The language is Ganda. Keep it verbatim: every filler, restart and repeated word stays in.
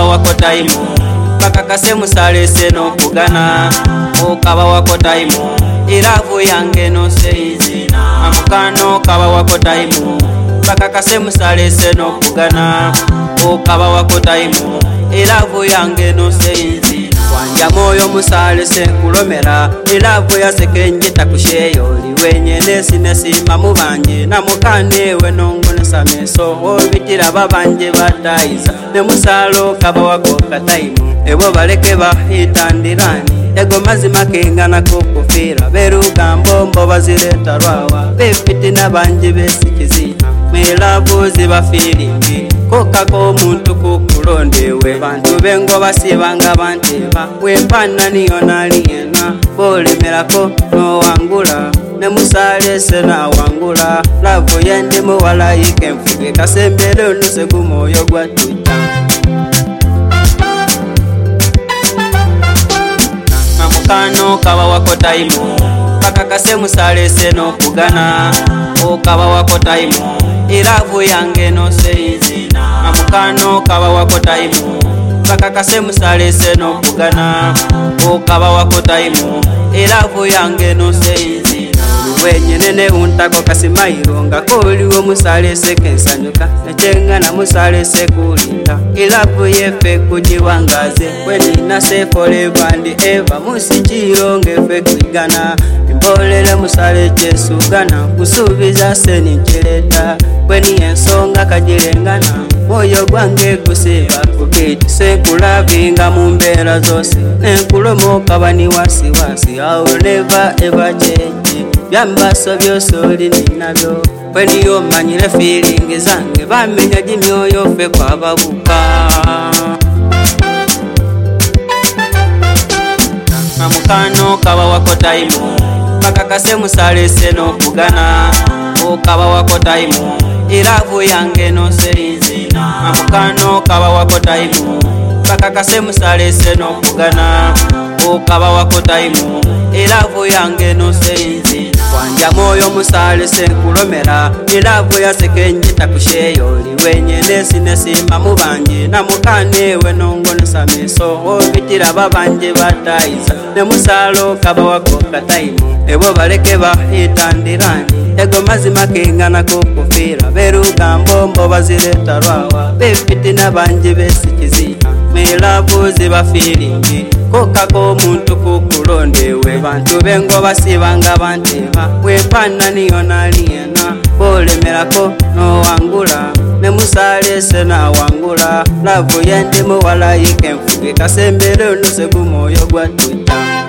wako time bakakase musalese no kugana okaba wako time iravu yange no seizi amukano kaba wako time bakakase musalese no kugana okaba wako time iravu yange no seizi wanja moyo musalese kulomera iravu yasekenje takusheyo liwenyene sinesima mubanje namukane we nongonesa meso obitira babanje bataiza ne musalo kaba wako kataimu ebo baleke bahitandirani ego mazima kengana kokufira berugambo mbo bazireta rwawa befiti nabanje besikizi melavu ziba feelingi koka ko muntu kukulondewe bantu bengo basibanga banteba wempana niyo naliyena bolemerako no wangula ne musalese na wangula lavu yende mu walayike mfuge kasembere onuse gumoyo gwatuta namukano kaba wako time bakakase musalese no kugana okaba wako time iravu yange no seizi namukano kaba wako time bakakase musalese no kugana okaba wako time iravu yange no seizi wenyene untako kasimairo ngakoliwo musalese kensanyuka nechenga na musalese kulinda iravu yefe kujiwangaze kwenina sefole bandi eva musichiro ngefe kwigana imbolele musale chesugana kusubiza seni nchileta kweni ensonga kajirengana moyo gwange kusiba kukiti sekulavinga mumbera zose nenkulomoka bani wasiwasi I will never ever change byambaso byose oli ninabyo kweniyo manyire feeling zange bamenya jimyoyo fe kwa babuka namukano kaba wako time bakakase musalese no kugana okaba wako time iravu yange no seizi namukano kaba wako time bakakase musalese no kugana okaba wako time iravu yange no seizi wanja moyo musalese kulomera iravu yasekenje takusheyo liwenyene sinesima mubanje namukane we nongonesa meso obitira babanje bataiza ne musalo kaba wako kataimu ebo baleke bahitandirani ego mazima kengana kokufira berugambo mbo bazireta rwawa befiti nabanje besikizi melavu ziba feelingi koka ko muntu kukulondewe bantu bengo basibanga banteba wempana niyo naliyena bolemerako no wangula ne musalese na wangula lavu yende mu walayike mfuge kasembere onuse gumoyo gwatuta